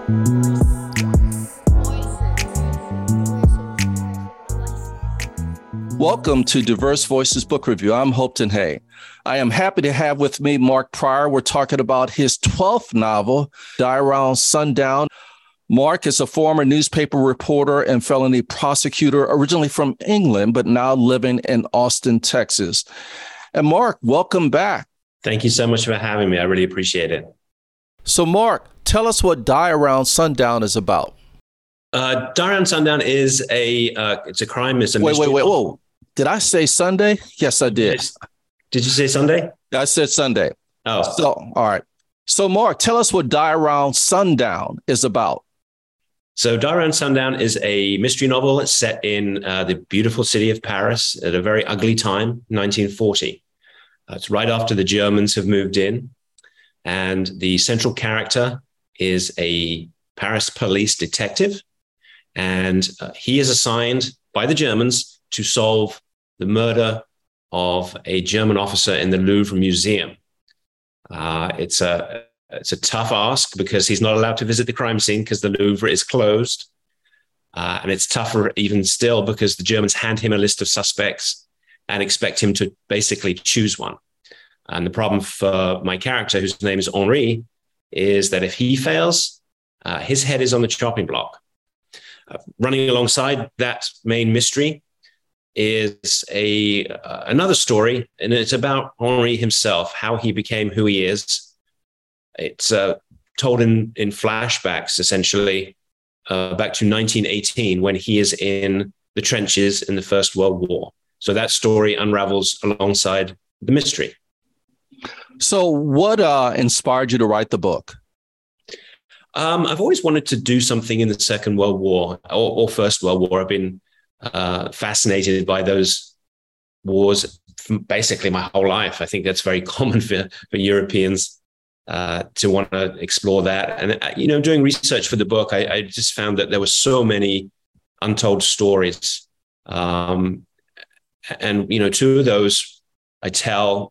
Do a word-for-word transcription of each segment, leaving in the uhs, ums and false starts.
Welcome to Diverse Voices Book Review. I'm Hopeton Hay. I am happy to have with me Mark Pryor. We're talking about his twelfth novel, Die Around Sundown. Mark is a former newspaper reporter and felony prosecutor, originally from England, but now living in Austin, Texas. And Mark, welcome back. Thank you so much for having me. I really appreciate it. So Mark, tell us what Die Around Sundown is about. Uh, Die Around Sundown is a, uh, it's a crime. It's a wait, mystery. wait, wait, whoa. Did I say Sunday? Yes, I did. Did you say Sunday? I said Sunday. Oh. So, all right. So Mark, tell us what Die Around Sundown is about. So Die Around Sundown is a mystery novel set in uh, the beautiful city of Paris at a very ugly time, nineteen forty. Uh, it's right after the Germans have moved in. And the central character is a Paris police detective. And uh, he is assigned by the Germans to solve the murder of a German officer in the Louvre Museum. Uh, it's a It's a tough ask because he's not allowed to visit the crime scene because the Louvre is closed. Uh, and it's tougher even still because the Germans hand him a list of suspects and expect him to basically choose one. And the problem for my character, whose name is Henri, is that if he fails, uh, his head is on the chopping block. Uh, running alongside that main mystery is a uh, another story, and it's about Henri himself, how he became who he is. It's uh, told in, in flashbacks, essentially, uh, back to nineteen eighteen, when he is in the trenches in the First World War. So that story unravels alongside the mystery. So what uh, inspired you to write the book? Um, I've always wanted to do something in the Second World War or, or First World War. I've been uh, fascinated by those wars basically my whole life. I think that's very common for, for Europeans. Uh, to want to explore that. And, uh, you know, doing research for the book, I, I just found that there were so many untold stories. Um, and, you know, two of those I tell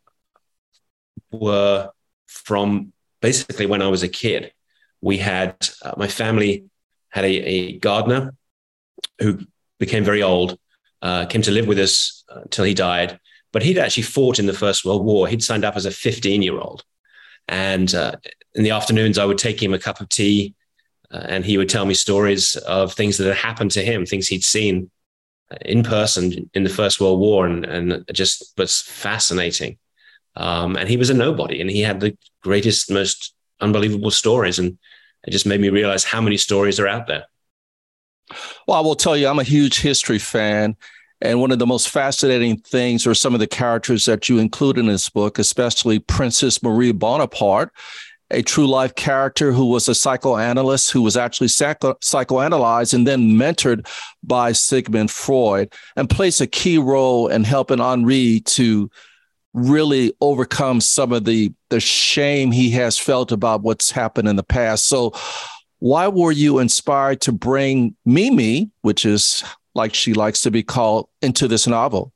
were from basically when I was a kid. We had, uh, my family had a, a gardener who became very old, uh, came to live with us until he died, but he'd actually fought in the First World War. He'd signed up as a fifteen-year-old. And uh, in the afternoons, I would take him a cup of tea uh, and he would tell me stories of things that had happened to him, things he'd seen in person in the First World War. And, and it just was fascinating. Um, and he was a nobody and he had the greatest, most unbelievable stories. And it just made me realize how many stories are out there. Well, I will tell you, I'm a huge history fan. And one of the most fascinating things are some of the characters that you include in this book, especially Princess Marie Bonaparte, a true life character who was a psychoanalyst who was actually psycho- psychoanalyzed and then mentored by Sigmund Freud and plays a key role in helping Henri to really overcome some of the, the shame he has felt about what's happened in the past. So why were you inspired to bring Mimi, which is like she likes to be called, into this novel?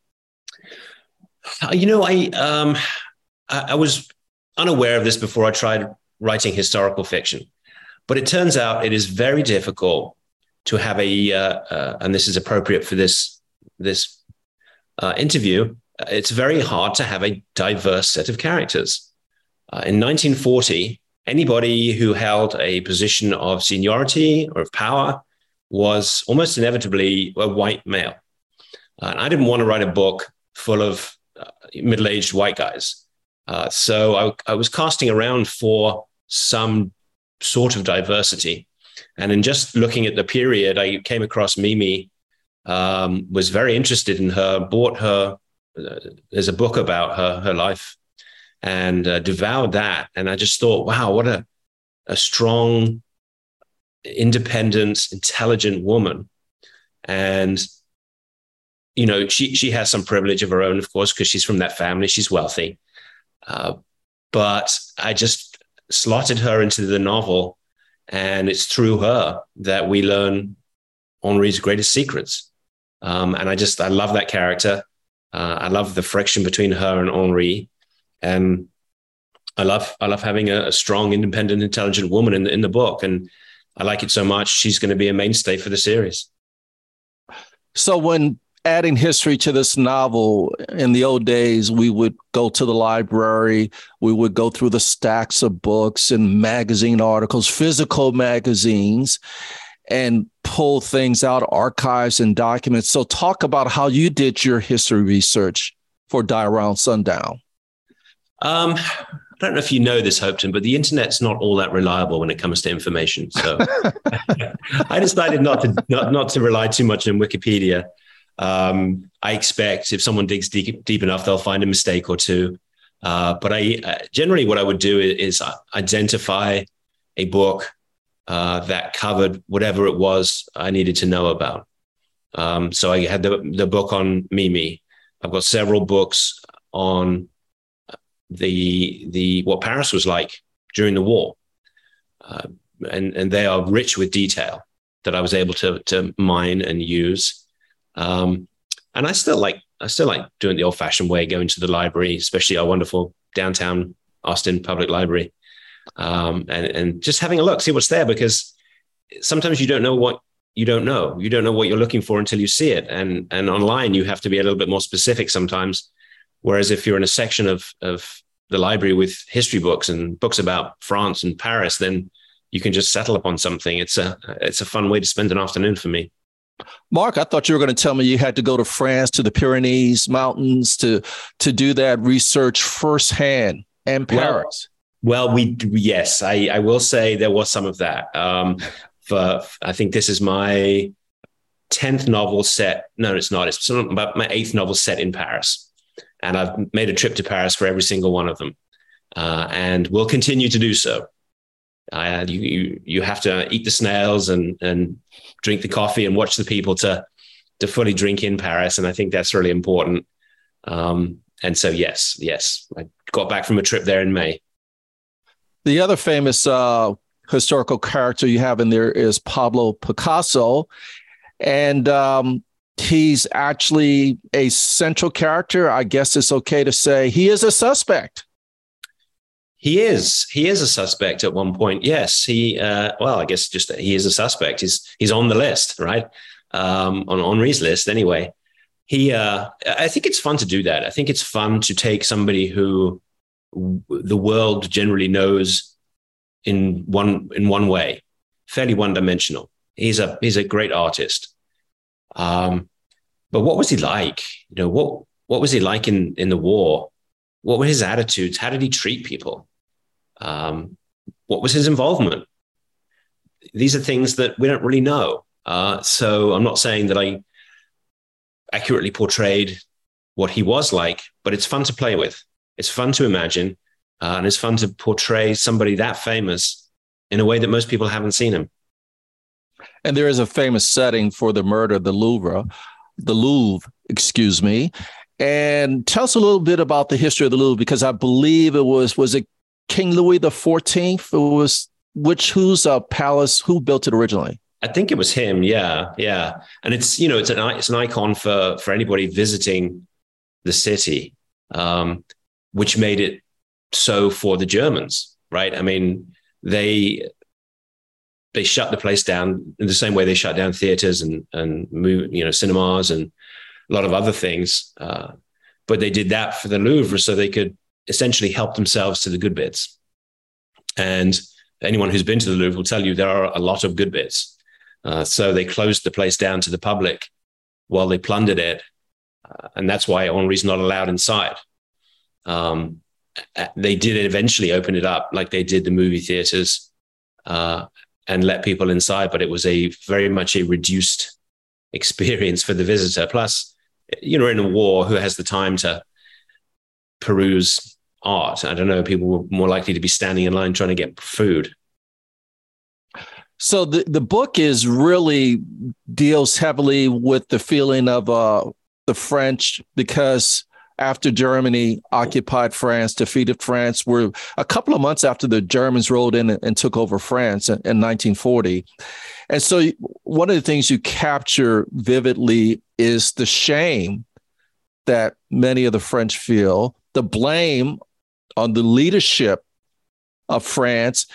Uh, you know, I, um, I I was unaware of this before I tried writing historical fiction, but it turns out it is very difficult to have a, uh, uh, and this is appropriate for this this uh, interview. It's very hard to have a diverse set of characters. Uh, in nineteen forty, anybody who held a position of seniority or of power was almost inevitably a white male. Uh, and I didn't want to write a book full of uh, middle-aged white guys. Uh, so I, I was casting around for some sort of diversity. And in just looking at the period, I came across Mimi, um, was very interested in her, bought her, uh, there's a book about her, her life, and uh, devoured that. And I just thought, wow, what a, a strong, independent, intelligent woman. And, you know, she she has some privilege of her own, of course, because she's from that family. She's wealthy. Uh, but I just slotted her into the novel, and it's through her that we learn Henri's greatest secrets. Um, and I just, I love that character. Uh, I love the friction between her and Henri. And I love, I love having a, a strong, independent, intelligent woman in the, in the book. And I like it so much. She's going to be a mainstay for the series. So when adding history to this novel, in the old days, we would go to the library, we would go through the stacks of books and magazine articles, physical magazines, and pull things out, archives and documents. So talk about how you did your history research for Die Around Sundown. Um, I don't know if you know this, Hopeton, but the internet's not all that reliable when it comes to information. So I decided not to not, not to rely too much on Wikipedia. Um, I expect if someone digs deep, deep enough, they'll find a mistake or two. Uh, but I uh, generally what I would do is, is identify a book uh, that covered whatever it was I needed to know about. Um, so I had the, the book on Mimi. I've got several books on the the what Paris was like during the war, uh, and and they are rich with detail that I was able to to mine and use. Um, and I still like I still like doing the old-fashioned way, going to the library, especially our wonderful downtown Austin Public Library, um, and and just having a look, see what's there, because sometimes you don't know what you don't know. You don't know what you're looking for until you see it, and and online you have to be a little bit more specific sometimes. Whereas if you're in a section of, of the library with history books and books about France and Paris, then you can just settle upon something. It's a it's a fun way to spend an afternoon for me. Mark, I thought you were going to tell me you had to go to France, to the Pyrenees Mountains to to do that research firsthand, and Paris. Well, well we yes, I, I will say there was some of that. Um, for I think this is my tenth novel set. No, it's not. It's about my eighth novel set in Paris. And I've made a trip to Paris for every single one of them, uh, and will continue to do so. Uh, you, you you have to eat the snails and and drink the coffee and watch the people to to fully drink in Paris, and I think that's really important. Um, and so, yes, yes, I got back from a trip there in May. The other famous uh, historical character you have in there is Pablo Picasso, and um, he's actually a central character. I guess it's okay to say he is a suspect. He is. He is a suspect at one point. Yes. He, uh, well, I guess just he is a suspect. He's, he's on the list, right? Um, on Henri's list anyway. He, uh, I think it's fun to do that. I think it's fun to take somebody who w- the world generally knows in one, in one way, fairly one-dimensional. He's a, he's a great artist. Um, but what was he like? You know, what, what was he like in, in the war? What were his attitudes? How did he treat people? Um, what was his involvement? These are things that we don't really know. Uh, so I'm not saying that I accurately portrayed what he was like, but it's fun to play with. It's fun to imagine, uh, and it's fun to portray somebody that famous in a way that most people haven't seen him. And there is a famous setting for the murder of the Louvre, the Louvre, excuse me. And tell us a little bit about the history of the Louvre, because I believe it was, was it King Louis the fourteenth? It was, which, whose uh, palace, who built it originally? I think it was him. Yeah. Yeah. And it's, you know, it's an, it's an icon for, for anybody visiting the city, um, which made it so for the Germans, right? I mean, they, they shut the place down in the same way they shut down theaters and, and move, you know, cinemas and a lot of other things. Uh, but they did that for the Louvre so they could essentially help themselves to the good bits. And anyone who's been to the Louvre will tell you there are a lot of good bits. Uh, so they closed the place down to the public while they plundered it. Uh, and that's why Henri's not allowed inside. Um, they did eventually open it up like they did the movie theaters uh, and let people inside, but it was a very much a reduced experience for the visitor. Plus, you know, in a war, who has the time to peruse art? I don't know. People were more likely to be standing in line trying to get food. So the, the book is really deals heavily with the feeling of uh, the French, because after Germany occupied France, defeated France, we're a couple of months after the Germans rolled in and, and took over France in, in nineteen forty. And so one of the things you capture vividly is the shame that many of the French feel, the blame on the leadership of France,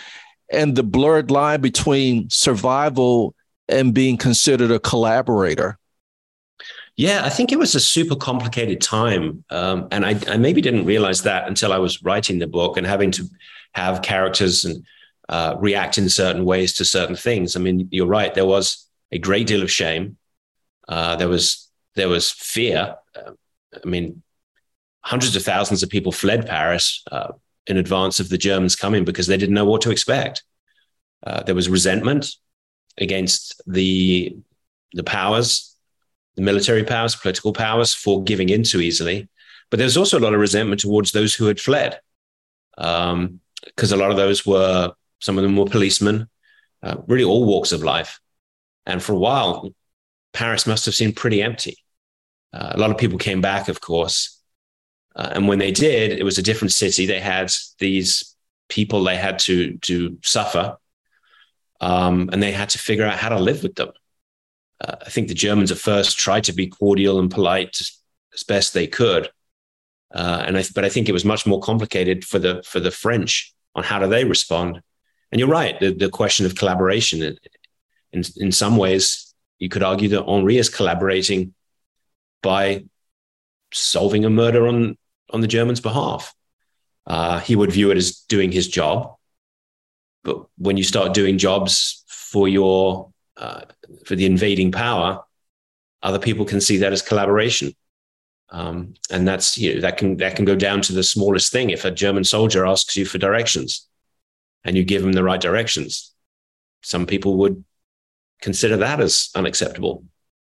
and the blurred line between survival and being considered a collaborator? Yeah, I think it was a super complicated time. Um, and I, I maybe didn't realize that until I was writing the book and having to have characters and uh, react in certain ways to certain things. I mean, you're right. There was a great deal of shame. Uh, there was there was fear. Uh, I mean, hundreds of thousands of people fled Paris uh, in advance of the Germans coming because they didn't know what to expect. Uh, there was resentment against the the powers, the military powers, political powers, for giving in too easily. But there's also a lot of resentment towards those who had fled, um, because a lot of those were, some of them were policemen, uh, really all walks of life. And for a while, Paris must have seemed pretty empty. Uh, a lot of people came back, of course. Uh, and when they did, it was a different city. They had these people they had to, to suffer, um, and they had to figure out how to live with them. Uh, I think the Germans at first tried to be cordial and polite as best they could, uh, and I, but I think it was much more complicated for the for the French on how do they respond. And you're right, the, the question of collaboration. In in some ways, you could argue that Henri is collaborating by solving a murder on on the Germans' behalf. Uh, he would view it as doing his job, but when you start doing jobs for your Uh, for the invading power, other people can see that as collaboration, um, and that's you know that can that can go down to the smallest thing. If a German soldier asks you for directions, and you give him the right directions, some people would consider that as unacceptable.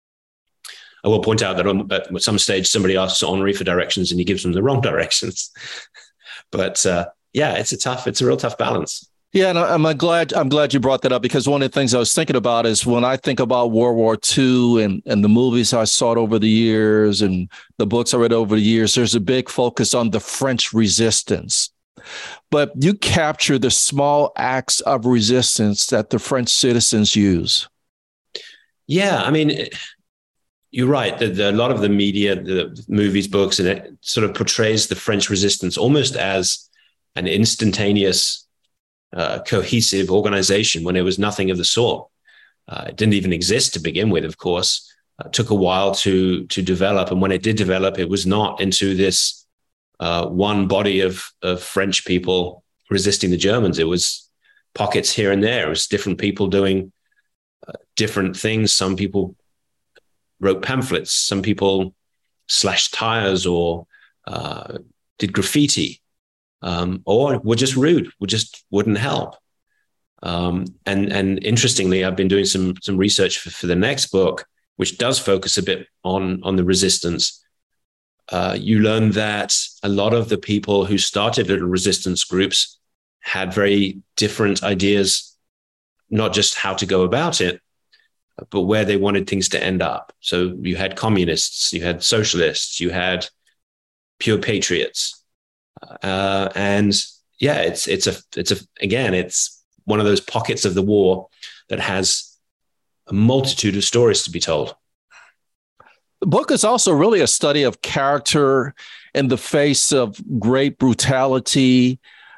I will point out that on, at some stage somebody asks Henri for directions and he gives them the wrong directions. But uh, yeah, it's a tough, it's a real tough balance. Yeah, and I'm glad I'm glad you brought that up, because one of the things I was thinking about is when I think about World War Two and, and the movies I saw over the years and the books I read over the years, there's a big focus on the French resistance. But you capture the small acts of resistance that the French citizens use. Yeah, I mean, you're right. The, the, a lot of the media, the movies, books, and it sort of portrays the French resistance almost as an instantaneous, uh, cohesive organization when it was nothing of the sort. Uh, it didn't even exist to begin with, of course. Uh, it took a while to, to develop. And when it did develop, it was not into this uh, one body of, of French people resisting the Germans. It was pockets here and there. It was different people doing uh, different things. Some people wrote pamphlets. Some people slashed tires or uh, did graffiti, um, or were just rude, were just wouldn't help. Um, and and interestingly, I've been doing some some research for, for the next book, which does focus a bit on on the resistance. Uh, you learn that a lot of the people who started little resistance groups had very different ideas, not just how to go about it, but where they wanted things to end up. So you had communists, you had socialists, you had pure patriots, uh, and yeah, it's it's a it's a again it's one of those pockets of the war that has a multitude of stories to be told. The book is also really a study of character in the face of great brutality.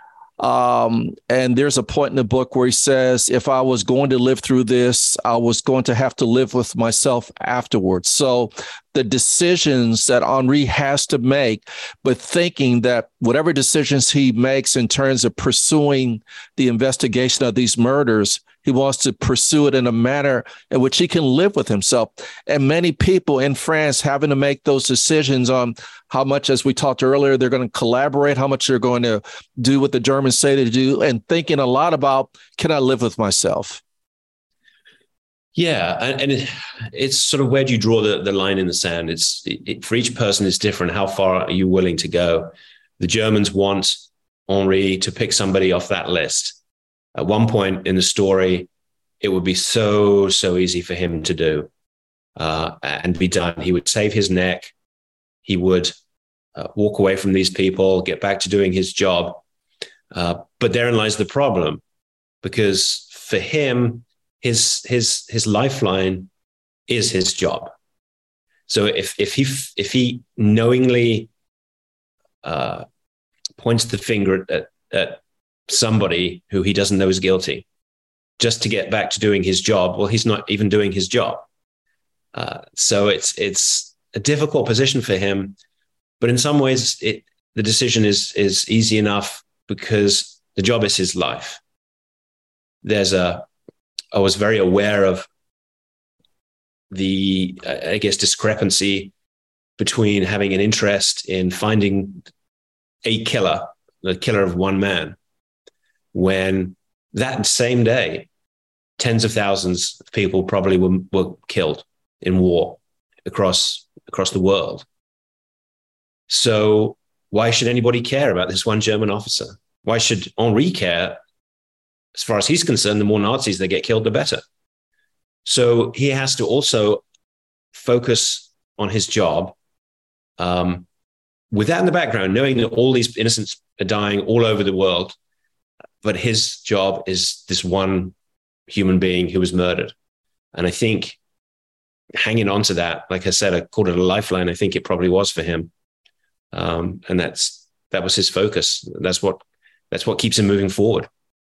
Um, and there's a point in the book where he says, if I was going to live through this, I was going to have to live with myself afterwards. So the decisions that Henri has to make, but thinking that whatever decisions he makes in terms of pursuing the investigation of these murders, he wants to pursue it in a manner in which he can live with himself. And many people in France having to make those decisions on how much, as we talked earlier, they're going to collaborate, how much they're going to do what the Germans say to do, and thinking a lot about, can I live with myself? Yeah, and, and it, it's sort of, where do you draw the, the line in the sand? It's it, it, for each person, it's different. How far are you willing to go? The Germans want Henri to pick somebody off that list. At one point in the story, it would be so, so easy for him to do uh, and be done. He would save his neck. He would uh, walk away from these people, get back to doing his job. Uh, but therein lies the problem, because for him, his his his lifeline is his job. So if if he if he knowingly uh, points the finger at, at somebody who he doesn't know is guilty just to get back to doing his job. Well, he's not even doing his job. Uh, so it's it's a difficult position for him, but in some ways, it, the decision is is easy enough because the job is his life. There's a, I was very aware of the, I guess, discrepancy between having an interest in finding a killer, the killer of one man, when that same day, tens of thousands of people probably were, were killed in war across, across the world. So why should anybody care about this one German officer? Why should Henri care? As far as he's concerned, the more Nazis that get killed, the better. So he has to also focus on his job, um, with that in the background, knowing that all these innocents are dying all over the world, but his job is this one human being who was murdered. And I think hanging on to that, like I said, I called it a lifeline. I think it probably was for him. Um, and that's, that was his focus. That's what, that's what keeps him moving forward.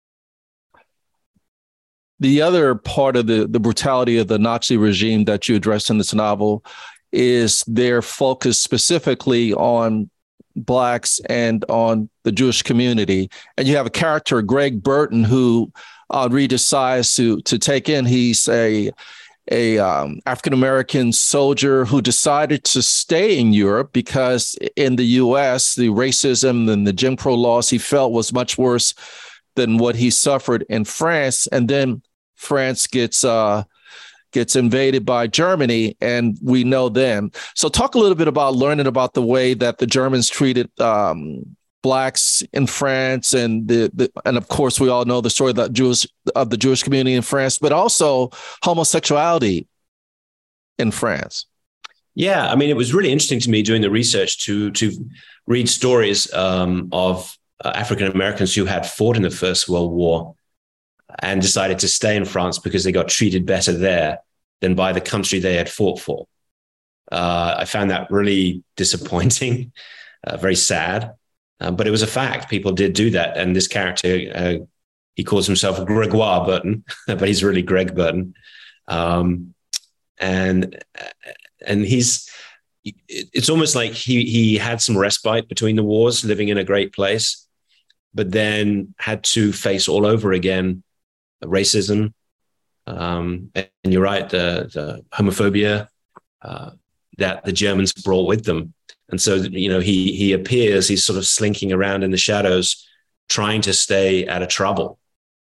The other part of the, the brutality of the Nazi regime that you address in this novel is their focus specifically on Blacks and on the Jewish community. And you have a character, Greg Burton, who Henri decides to, to take in. He's a, a um, African-American soldier who decided to stay in Europe because in the U S, the racism and the Jim Crow laws he felt was much worse than what he suffered in France. And then France gets uh, gets invaded by Germany, and we know then. So talk a little bit about learning about the way that the Germans treated um, Blacks in France, and the, the and of course we all know the story of the Jewish of the Jewish community in France, but also homosexuality in France. Yeah, I mean, it was really interesting to me doing the research to to read stories um, of uh, African Americans who had fought in the First World War and decided to stay in France because they got treated better there than by the country they had fought for. Uh, I found that really disappointing, uh, very sad, uh, but it was a fact. People did do that. And this character, uh, he calls himself Gregoire Burton, but he's really Greg Burton. Um, and and he's, it's almost like he he had some respite between the wars, living in a great place, but then had to face all over again racism, um, and you're right, the, the homophobia uh, that the Germans brought with them. And so, you know, he he appears, he's sort of slinking around in the shadows, trying to stay out of trouble.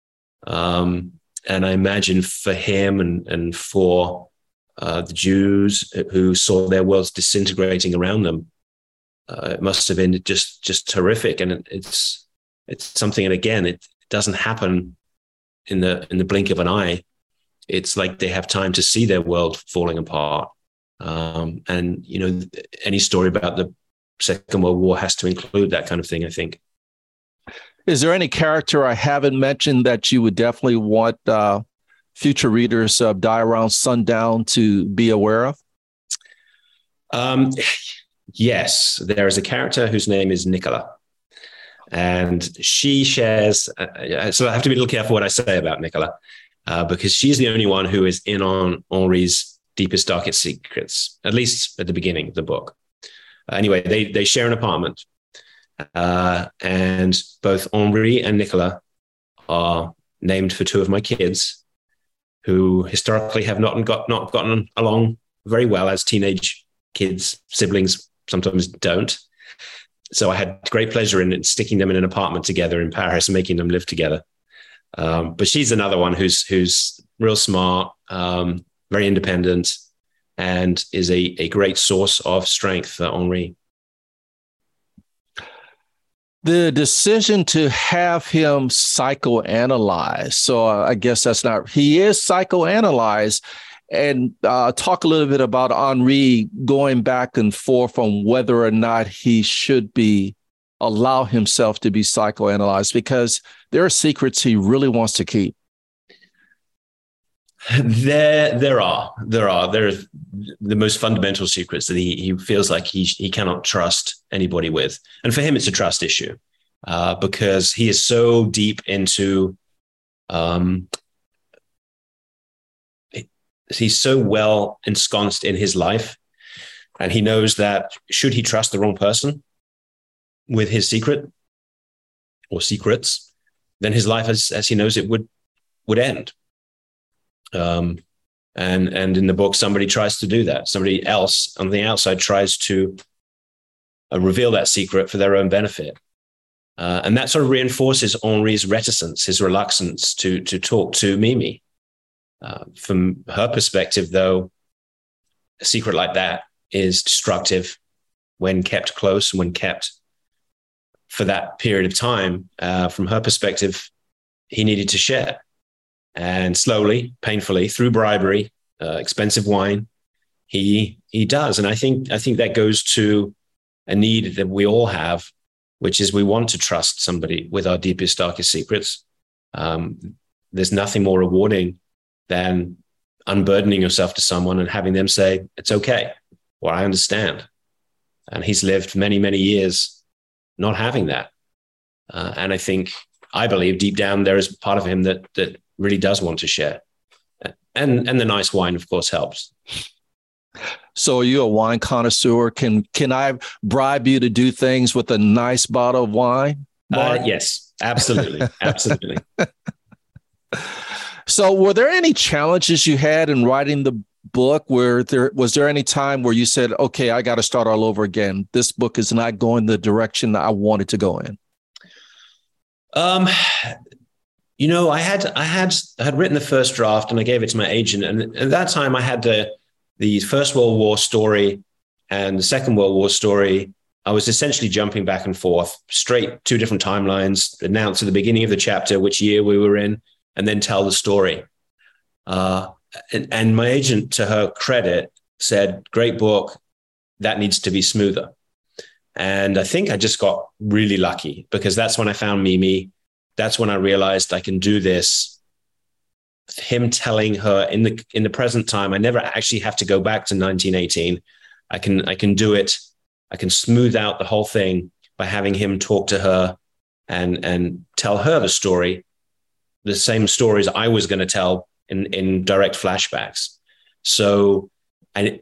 Um, and I imagine for him and, and for uh, the Jews who saw their worlds disintegrating around them, uh, it must have been just just terrific. And it, it's it's something, and again, it doesn't happen in the in the blink of an eye. It's like they have time to see their world falling apart. Um, and, you know, any story about the Second World War has to include that kind of thing, I think. Is there any character I haven't mentioned that you would definitely want uh, future readers of Die Around Sundown to be aware of? Um, yes, there is a character whose name is Nicola. And she shares, uh, so I have to be a little careful what I say about Nicola, uh, because she's the only one who is in on Henri's deepest, darkest secrets, at least at the beginning of the book. Uh, anyway, they they share an apartment, uh, and both Henri and Nicola are named for two of my kids, who historically have not got not gotten along very well, as teenage kids, siblings sometimes don't. So I had great pleasure in sticking them in an apartment together in Paris and making them live together. Um, but she's another one who's who's real smart, um, very independent, and is a, a great source of strength for Henri. The decision to have him psychoanalyzed. So I guess that's not, he is psychoanalyzed. And uh, talk a little bit about Henri going back and forth on whether or not he should be allow himself to be psychoanalyzed, because there are secrets he really wants to keep. There, there are, there are, there are the most fundamental secrets that he he feels like he he cannot trust anybody with, and for him, it's a trust issue. uh, because he is so deep into, um, he's so well ensconced in his life. And he knows that should he trust the wrong person with his secret or secrets, then his life, as, as he knows it, would would end. Um, and and in the book, somebody tries to do that. Somebody else on the outside tries to uh, reveal that secret for their own benefit. Uh, and that sort of reinforces Henri's reticence, his reluctance to, to talk to Mimi. Uh, from her perspective, though, a secret like that is destructive when kept close and when kept for that period of time. Uh, from her perspective, he needed to share. And slowly, painfully, through bribery, uh, expensive wine, he he does. And I think I think that goes to a need that we all have, which is we want to trust somebody with our deepest, darkest secrets. Um, there's nothing more rewarding than unburdening yourself to someone and having them say, it's okay, or I understand. And he's lived many, many years not having that. Uh, and I think, I believe deep down there is part of him that that really does want to share. And and the nice wine, of course, helps. So are you a wine connoisseur? Can can I bribe you to do things with a nice bottle of wine? Uh, yes, absolutely. Absolutely. So were there any challenges you had in writing the book? Where there was there any time where you said, okay, I got to start all over again. This book is not going the direction I wanted to go in? Um, you know, I had I had I had written the first draft and I gave it to my agent. And at that time I had the the First World War story and the Second World War story. I was essentially jumping back and forth, straight two different timelines, announce at the beginning of the chapter which year we were in, and then tell the story. Uh, and, and my agent, to her credit, said, great book, that needs to be smoother. And I think I just got really lucky because that's when I found Mimi. That's when I realized I can do this. Him telling her in the in the present time, I never actually have to go back to nineteen eighteen. I can I can do it. I can smooth out the whole thing by having him talk to her and and tell her the story, the same stories I was going to tell in in direct flashbacks. So I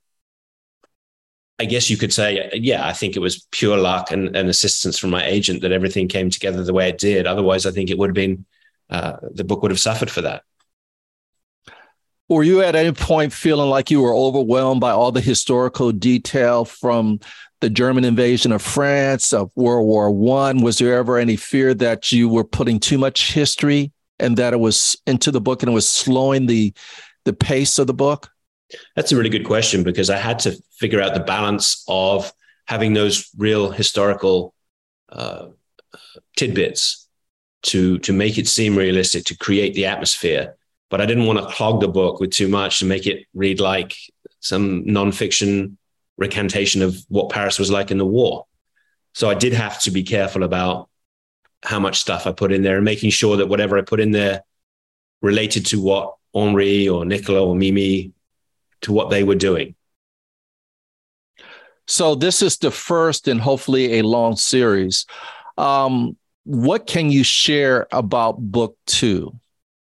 I guess you could say, yeah, I think it was pure luck and, and assistance from my agent that everything came together the way it did. Otherwise, I think it would have been, uh, the book would have suffered for that. Were you at any point feeling like you were overwhelmed by all the historical detail from the German invasion of France, of World War One? Was there ever any fear that you were putting too much history and that it was into the book and it was slowing the the pace of the book? That's a really good question because I had to figure out the balance of having those real historical uh, tidbits to, to make it seem realistic, to create the atmosphere. But I didn't want to clog the book with too much and make it read like some nonfiction recantation of what Paris was like in the war. So I did have to be careful about how much stuff I put in there and making sure that whatever I put in there related to what Henri or Nicolas or Mimi, to what they were doing. So this is the first and hopefully a long series. Um, what can you share about book two?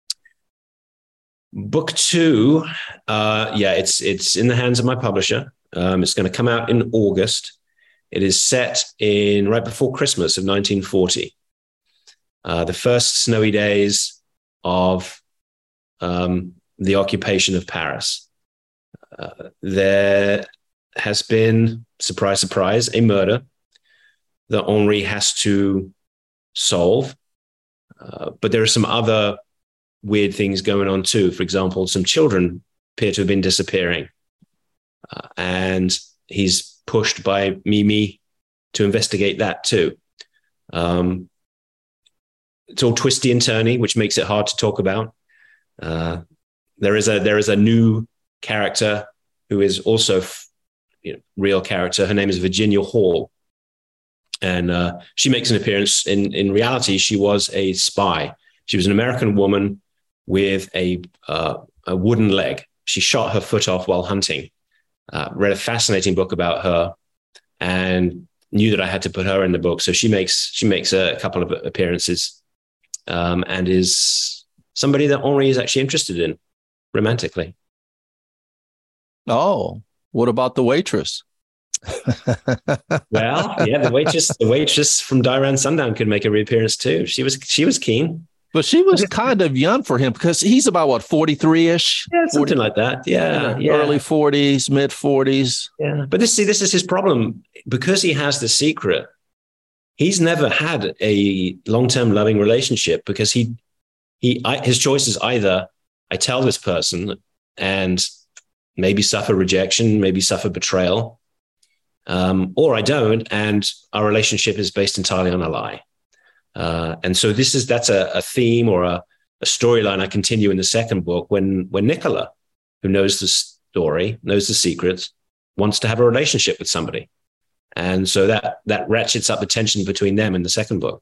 Book two, uh, yeah, it's it's in the hands of my publisher. Um, it's going to come out in August. It is set in right before Christmas of nineteen forty. Uh, the first snowy days of um, the occupation of Paris. Uh, there has been, surprise, surprise, a murder that Henri has to solve. Uh, but there are some other weird things going on too. For example, some children appear to have been disappearing. Uh, and he's pushed by Mimi to investigate that too. Um, it's all twisty and turny, which makes it hard to talk about. Uh, there is a there is a new character who is also, you know, real character. Her name is Virginia Hall, and uh, she makes an appearance. In in reality, she was a spy. She was an American woman with a uh, a wooden leg. She shot her foot off while hunting. Uh, read a fascinating book about her, and knew that I had to put her in the book. So she makes she makes a couple of appearances, um, and is somebody that Henri is actually interested in romantically. Oh, what about the waitress? Well, yeah, the waitress, the waitress from Diran Sundown could make a reappearance too. She was she was keen. But she was kind of young for him because he's about, what, forty-three-ish? Yeah, something like that. Yeah, yeah. yeah. Early forties, mid forties. Yeah. But this, see, this is his problem. Because he has the secret, he's never had a long-term loving relationship because he, he, I, his choice is either I tell this person and maybe suffer rejection, maybe suffer betrayal, um, or I don't, and our relationship is based entirely on a lie. Uh, and so this is that's a, a theme or a, a storyline I continue in the second book when when Nicola, who knows the story, knows the secrets, wants to have a relationship with somebody. And so that that ratchets up the tension between them in the second book.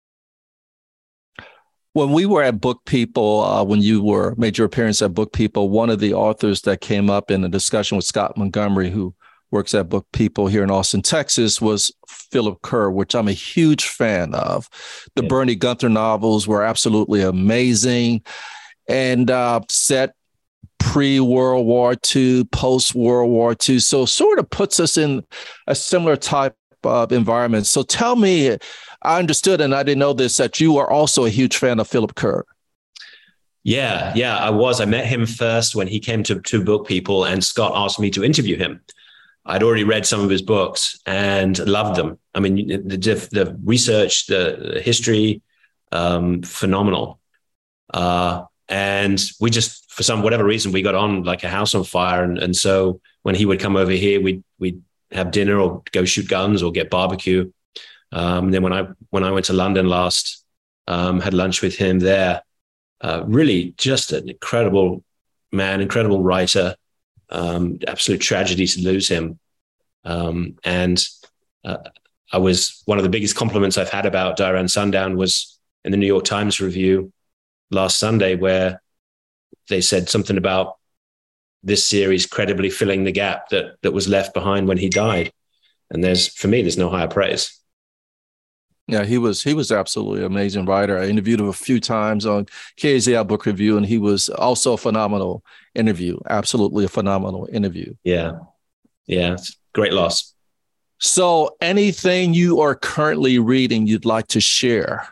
When we were at Book People, uh, when you were made your appearance at Book People, one of the authors that came up in a discussion with Scott Montgomery, who works at Book People here in Austin, Texas, was Philip Kerr, which I'm a huge fan of. The yeah. Bernie Gunther novels were absolutely amazing and uh, set pre-World War Two, post-World War Two. So sort of puts us in a similar type of environment. So tell me, I understood, and I didn't know this, that you are also a huge fan of Philip Kerr. Yeah, yeah, I was. I met him first when he came to, to Book People, and Scott asked me to interview him. I'd already read some of his books and loved them. I mean, the, the research, the, the history, um, phenomenal. Uh, and we just, for some whatever reason, we got on like a house on fire. And, and so when he would come over here, we'd we'd have dinner or go shoot guns or get barbecue. Um, and then when I when I went to London last, um, had lunch with him there. Uh, really, just an incredible man, incredible writer. Um, absolute tragedy to lose him. Um, and uh, I was one of the biggest compliments I've had about Diran Sundown was in the New York Times review last Sunday, where they said something about this series credibly filling the gap that that was left behind when he died. And there's, for me, there's no higher praise. Yeah, he was he was absolutely an amazing writer. I interviewed him a few times on K A Z I Book Review, and he was also a phenomenal interview. Absolutely a phenomenal interview. Yeah, yeah, it's a great loss. So anything you are currently reading you'd like to share?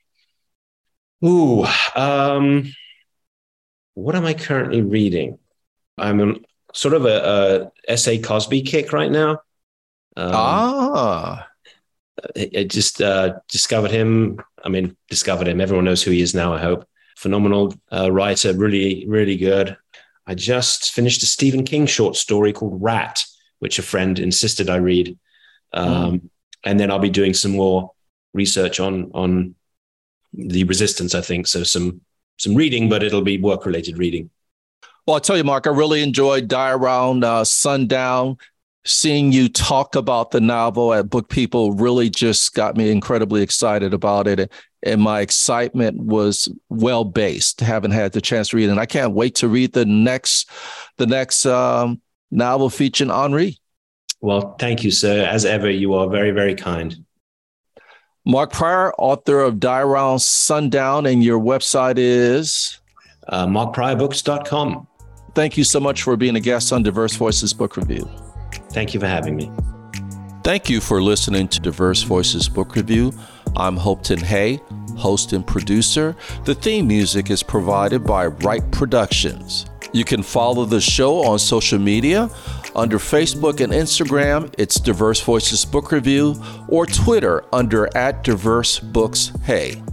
Ooh, um, what am I currently reading? I'm on sort of a, a S A Cosby kick right now. Um, ah. I just uh, discovered him. I mean, discovered him. Everyone knows who he is now, I hope. Phenomenal uh, writer, really, really good. I just finished a Stephen King short story called Rat, which a friend insisted I read. Um, mm. And then I'll be doing some more research on on the resistance, I think. So some some reading, but it'll be work-related reading. Well, I'll tell you, Mark, I really enjoyed Diran uh, Sundown. Seeing you talk about the novel at Book People really just got me incredibly excited about it. And my excitement was well-based, haven't had the chance to read it. And I can't wait to read the next the next um, novel featuring Henri. Well, thank you, sir. As ever, you are very, very kind. Mark Pryor, author of Diran Sundown, and your website is? Uh, mark pryor books dot com. Thank you so much for being a guest on Diverse Voices Book Review. Thank you for having me. Thank you for listening to Diverse Voices Book Review. I'm Hopeton Hay, host and producer. The theme music is provided by Wright Productions. You can follow the show on social media. Under Facebook and Instagram, it's Diverse Voices Book Review, or Twitter under at Diverse Books Hay.